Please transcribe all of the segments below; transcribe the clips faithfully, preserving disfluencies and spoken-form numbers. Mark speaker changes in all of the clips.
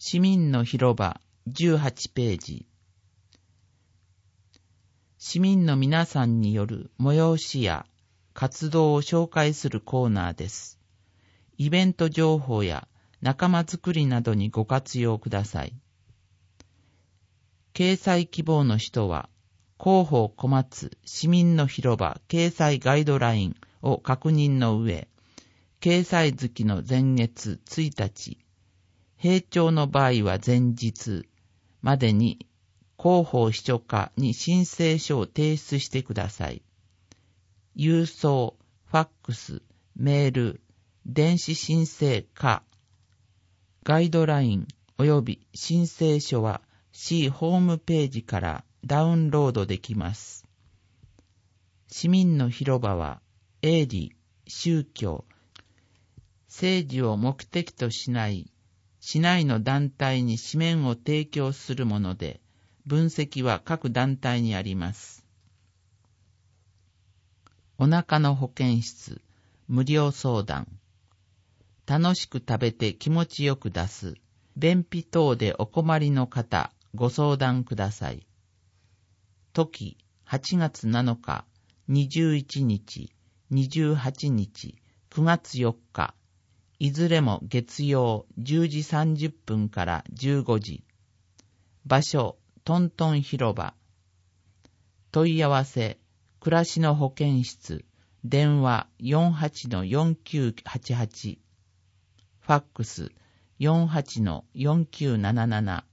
Speaker 1: 市民の広場じゅうはちページ。市民の皆さんによる催しや活動を紹介するコーナーです。イベント情報や仲間づくりなどにご活用ください。掲載希望の人は、広報小松市民の広場掲載ガイドラインを確認の上、掲載月の前月ついたち、閉庁の場合は前日までに広報秘書課に申請書を提出してください。郵送、ファックス、メール、電子申請か、ガイドライン及び申請書は市ホームページからダウンロードできます。市民の広場は営利、宗教、政治を目的としない市内の団体に紙面を提供するもので、分析は各団体にあります。お腹の保健室、無料相談。楽しく食べて気持ちよく出す。便秘等でお困りの方、ご相談ください。時、はちがつなのか、にじゅういちにち、にじゅうはちにち、くがつよっか、いずれも月曜じゅうじさんじゅっぷんからじゅうごじ。場所、トントン広場。問い合わせ、暮らしの保健室、電話 よんはちのよんきゅうはちはち、ファックス よんはちのよんきゅうなななな。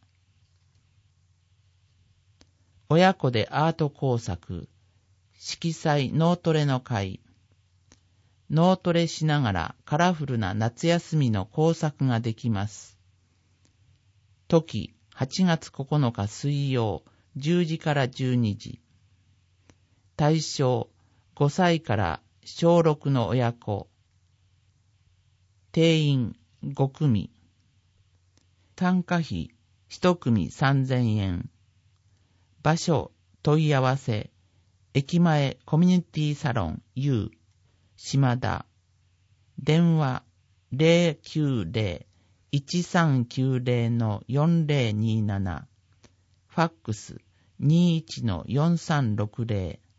Speaker 1: 親子でアート工作、色彩脳トレの会。脳トレしながらカラフルな夏休みの工作ができます。時、はちがつここのか水曜、じゅうじからじゅうにじ。対象、ごさいからしょうろくの親子。定員、ごくみ。参加費、いちくみさんぜんえん。場所、問い合わせ、駅前コミュニティサロン U、島田。電話 ゼロきゅうゼロ いちさんきゅうゼロ のよんゼロになな。ファックス にいちのよんさんろくゼロ。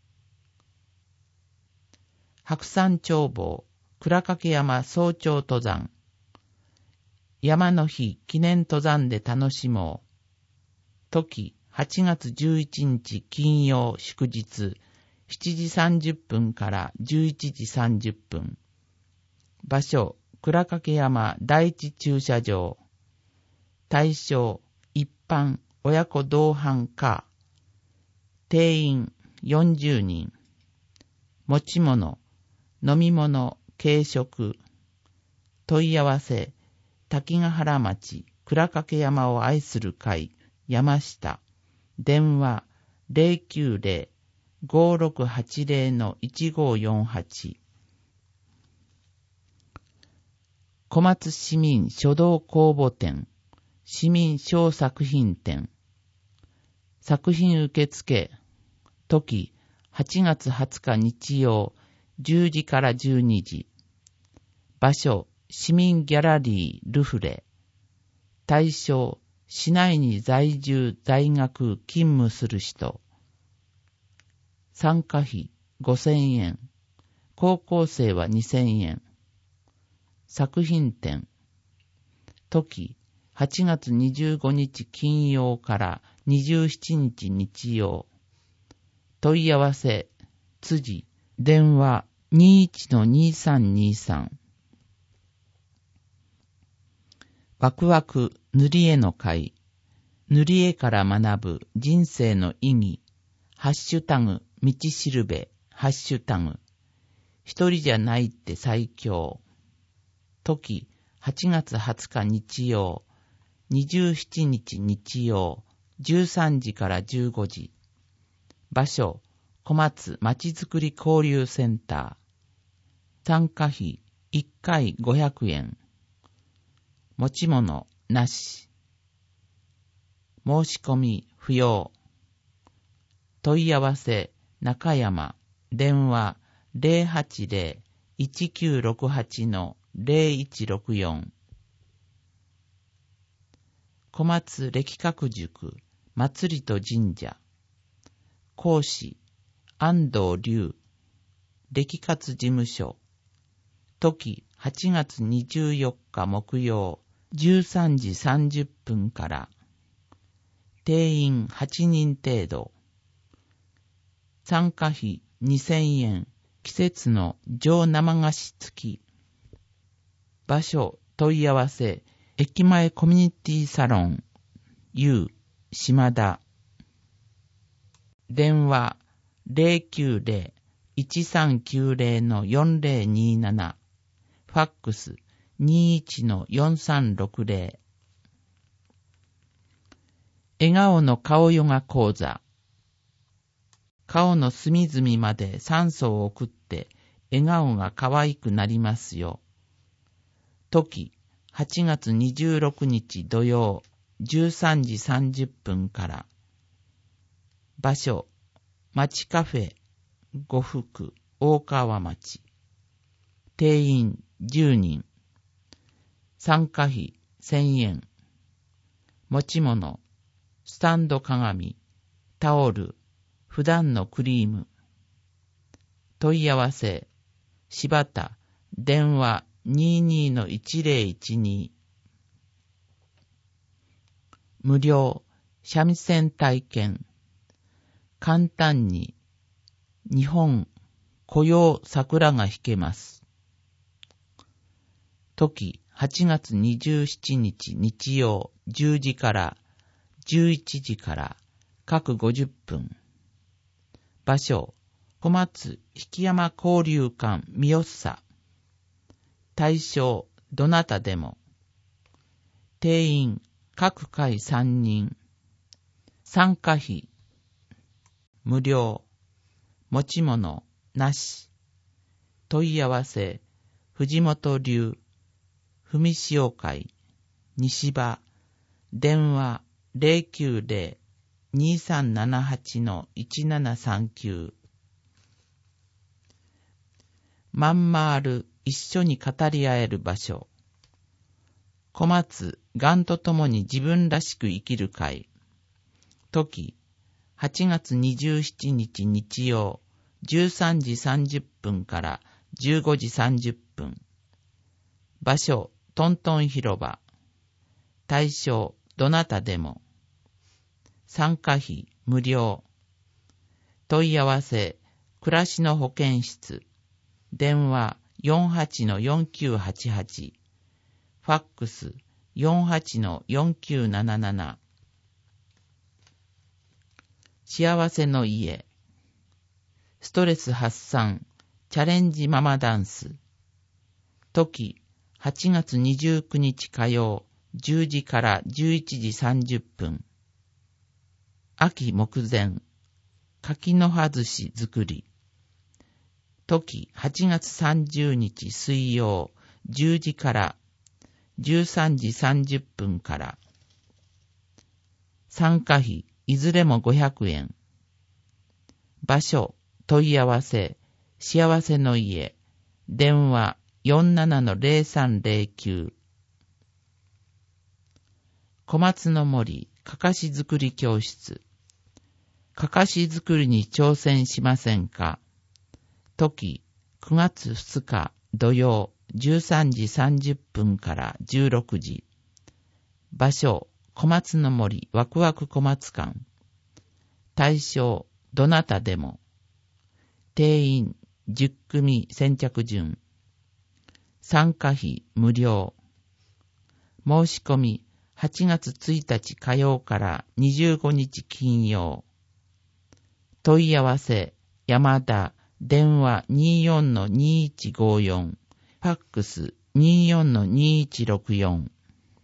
Speaker 1: 白山眺望、倉掛山早朝登山。山の日記念登山で楽しもう。時、はちがつじゅういちにち金曜祝日、しちじさんじゅっぷんからじゅういちじさんじゅっぷん。場所、倉掛山第一駐車場。対象、一般、親子同伴か。定員、よんじゅうにん。持ち物、飲み物、軽食。問い合わせ、滝ヶ原町、倉掛山を愛する会、山下。電話、ゼロきゅうゼロ ごろくはちゼロのいちごよんはち。小松市民書道公募展、市民小作品展。作品受付、時、はちがつはつか日曜、じゅうじからじゅうにじ。場所、市民ギャラリールフレ。対象、市内に在住、在学、勤務する人。参加費ごせんえん。高校生はにせんえん。作品展。時、はちがつにじゅうごにち金曜からにじゅうしちにち日曜。問い合わせ、辻。電話 にいちのにさんにさん。ワクワク塗り絵の会。塗り絵から学ぶ人生の意義。ハッシュタグ、道しるべ。ハッシュタグ。一人じゃないって最強。時、はちがつはつか日曜、にじゅうしちにち日曜、じゅうさんじからじゅうごじ。場所、小松まちづくり交流センター。参加費いっかいごひゃくえん。持ち物なし。申し込み不要。問い合わせ中山。電話 ゼロはちゼロ いちきゅうろくはち のゼロいちろくよん。 小松歴学塾祭りと神社。講師安藤龍歴活事務所。時はちがつにじゅうよっか木曜じゅうさんじさんじゅっぷんから。定員はちにん程度。参加費にせんえん。季節の上生菓子付き。場所問い合わせ駅前コミュニティサロン U 島田。電話 ゼロきゅうゼロ いちさんきゅうゼロ のよんゼロになな。ファックス にいちのよんさんろくゼロ。笑顔の顔ヨガ講座。顔の隅々まで酸素を送って笑顔が可愛くなりますよ。時はちがつにじゅうろくにち土曜じゅうさんじさんじゅっぷんから。場所町カフェ呉服大川町。定員じゅうにん。参加費せんえん。持ち物スタンド鏡タオル普段のクリーム。問い合わせ柴田電話 にじゅうにのいちゼロいちに。無料三味線体験。簡単に日本古謡桜が弾けます。時はちがつにじゅうしちにち日曜じゅうじからじゅういちじから各ごじゅっぷん。場所小松引山交流館三好。対象どなたでも。定員各回さんにん。参加費無料。持ち物なし。問い合わせ藤本流文潮会西場。電話 ゼロきゅうゼロ にさんななはちのいちななさんきゅう。まんまる一緒に語り合える場所。小松がんとともに自分らしく生きる会。時はちがつにじゅうしちにち日曜じゅうさんじさんじゅっぷんからじゅうごじさんじゅっぷん。場所トントン広場。対象どなたでも。参加費無料。問い合わせ暮らしの保健室。電話 よんはちのよんきゅうはちはち。ファックス よんはちのよんきゅうなななな。幸せの家。ストレス発散チャレンジママダンス。時はちがつにじゅうくにち火曜じゅうじからじゅういちじさんじゅっぷん。秋目前柿の葉寿司作り。時はちがつさんじゅうにち水曜じゅうじからじゅうさんじさんじゅっぷんから。参加費いずれもごひゃくえん。場所問い合わせ幸せの家。電話 よんななのゼロさんゼロきゅう。小松の森かかし作り教室。かかし作りに挑戦しませんか。時くがつふつか土曜じゅうさんじさんじゅっぷんからじゅうろくじ。場所小松の森ワクワク小松館。対象どなたでも。定員じゅっくみ先着順。参加費無料。申し込みはちがつついたち火曜からにじゅうごにち金曜。問い合わせ山田電話 にじゅうよんのにいちごよん。ファックス にじゅうよんのにいちろくよん。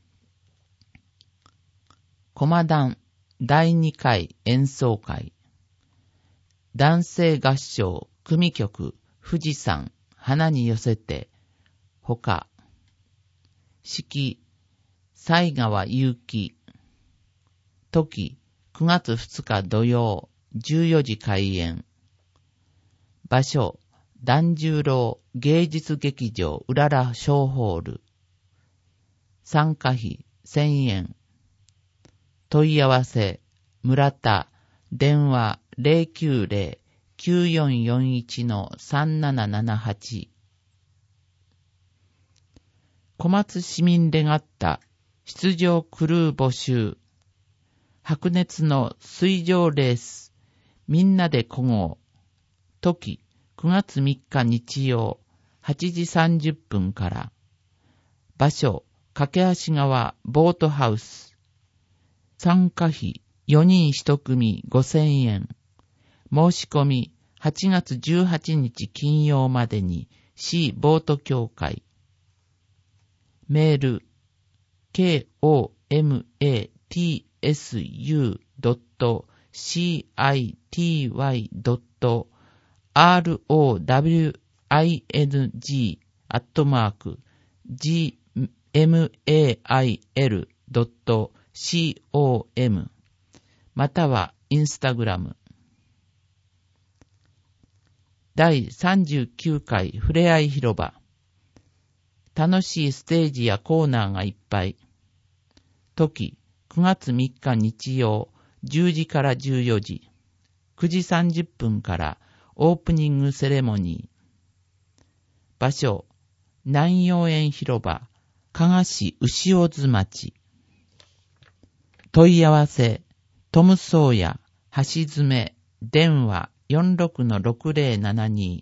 Speaker 1: 駒団だいにかい演奏会。男性合唱組曲富士山花に寄せてほか。式西川祐希。時くがつふつか土曜じゅうよじ開演。場所團十郎芸術劇場うらら小ホール。参加費せんえん。 問い合わせ、村田、電話 ゼロきゅうゼロ きゅうよんよんいち さんななななはち。小松市民レガッタ、出場クルー募集。白熱の水上レース、みんなで漕ごう。時、くがつみっか日曜、はちじさんじゅっぷんから。場所、駆橋川ボートハウス。参加費、よにんいち組ごせんえん。申し込み、はちがつじゅうはちにち金曜までに、市ボート協会。メール、ケーオーエムエーティーエスユードットシーアイティーワイドットアールオーダブリューアイエヌジー アットマーク ジーエムエーアイエルドットコム またはインスタグラム。だいさんじゅうきゅうかいふれあい広場。楽しいステージやコーナーがいっぱい。時、くがつみっか日曜、じゅうじからじゅうよじ、くじさんじゅっぷんからオープニングセレモニー。場所、南陽園広場、加賀市牛尾津町。問い合わせ、トムソーヤ、橋爪、電話 よんろくのろくぜろななに。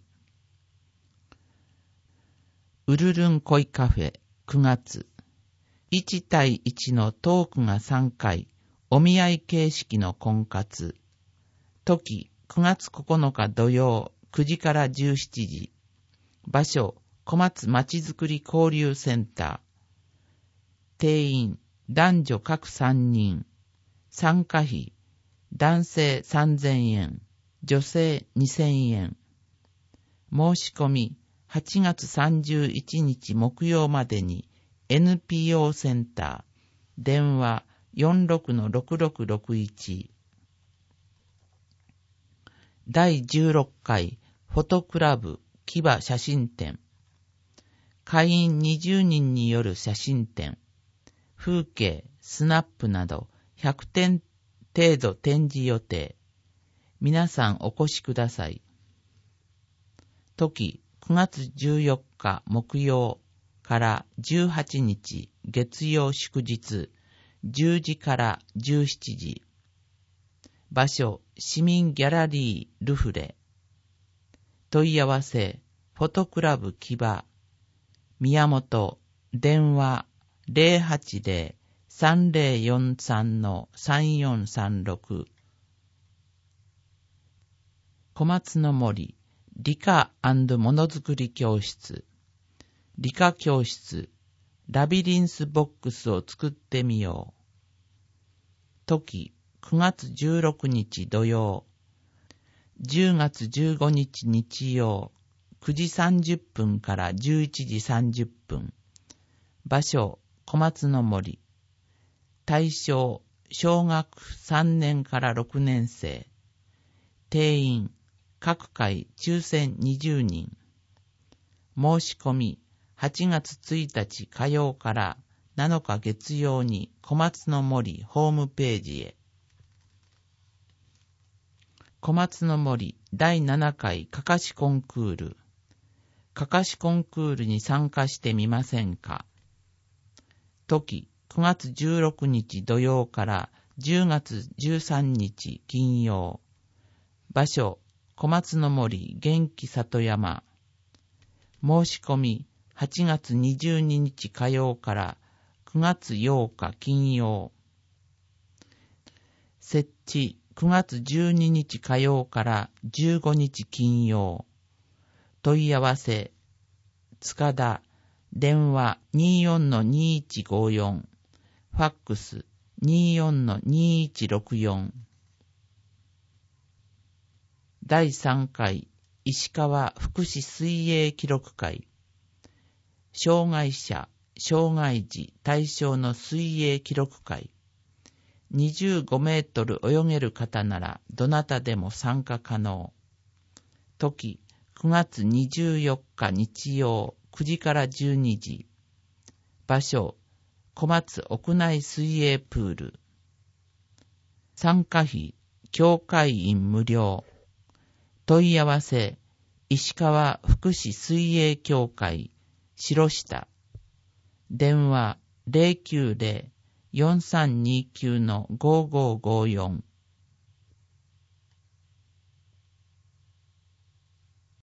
Speaker 1: ウルルン恋カフェくがつ。いちたいいちのトークがさんかい、お見合い形式の婚活。時、くがつここのか土曜、くじからじゅうしちじ。場所、小松まちづくり交流センター。定員、男女各さんにん。参加費、男性さんぜんえん、女性にせんえん。申し込み、はちがつさんじゅういちにち木曜までに エヌピーオー センター、電話 よんろくのろくろくろくいち。だいじゅうろっかいフォトクラブ騎馬写真展。会員にじゅうにんによる写真展。風景、スナップなどひゃくてん程度展示予定。皆さんお越しください。時、くがつじゅうよっか木曜からじゅうはちにち月曜祝日、じゅうじからじゅうしちじ。場所、市民ギャラリールフレ。問い合わせ、フォトクラブ騎馬。宮本、電話 ゼロはちゼロ さんゼロよんさん さんよんさんろく。小松の森、理科&ものづくり教室。理科教室、ラビリンスボックスを作ってみよう。時、くがつじゅうろくにち土曜、じゅうがつじゅうごにち日曜、くじさんじゅっぷんからじゅういちじさんじゅっぷん。場所、小松の森。対象、小学さんねんからろくねん生。定員、各回抽選にじゅうにん。申し込み、はちがつついたち火曜からなのか月曜に小松の森ホームページへ。小松の森だいななかいかかしコンクール。かかしコンクールに参加してみませんか。時、くがつじゅうろくにち土曜からじゅうがつじゅうさんにち金曜。場所、小松の森元気里山。申し込み、はちがつにじゅうににち火曜からくがつようか金曜。設置、くがつじゅうににち火曜からじゅうごにち金曜。問い合わせ、塚田、電話 にじゅうよんのにいちごよん、ファックス にじゅうよんのにいちろくよん。だいさんかい石川福祉水泳記録会。障害者、障害児対象の水泳記録会。にじゅうごメートル泳げる方ならどなたでも参加可能。時、くがつにじゅうよっか日曜くじからじゅうにじ。場所、小松屋内水泳プール。 参加費、教会員無料。問い合わせ、石川福祉水泳協会、白下。電話 ゼロきゅうゼロ よんさんにきゅう ごーごーごーよん